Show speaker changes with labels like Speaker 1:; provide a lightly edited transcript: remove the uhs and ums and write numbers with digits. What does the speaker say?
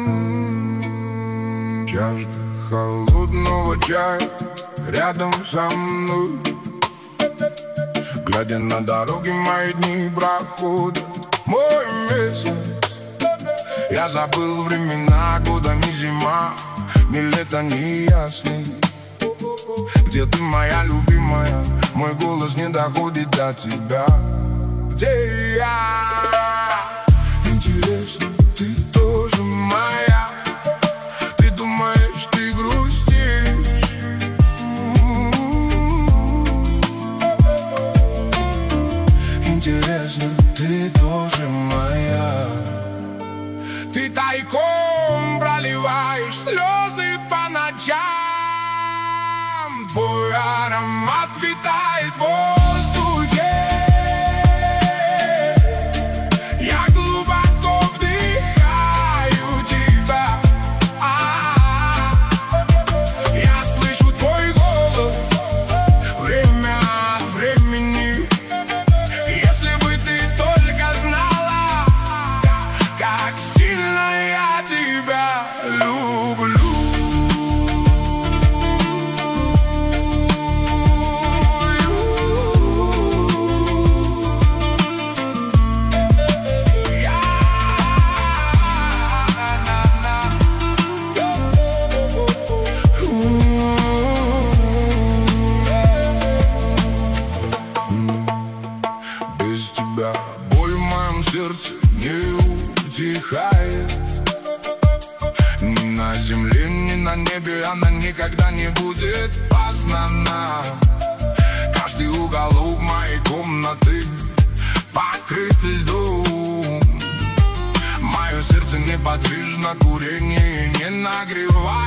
Speaker 1: Чашка холодного чая рядом со мной. Глядя на дороги, мои дни проходят мой месяц. Я забыл времена, года не зима, ни лето, ни ясный. Где ты, моя любимая? Мой голос не доходит до тебя. Где я? Интересно, ты тоже моя? Ты думаешь, ты грустишь? Интересно, ты тоже моя? Ты тайком проливаешь слезы по ночам. Твой аромат витает в воздухе. Я глубоко вдыхаю тебя. Я слышу твой голос время от времени. Если бы ты только знала, как сильно я тебя люблю. Без тебя боль в моем сердце не утихает. Ни на земле, ни на небе она никогда не будет познана. Каждый уголок моей комнаты покрыт льдом. Мое сердце неподвижно, курение не нагревает.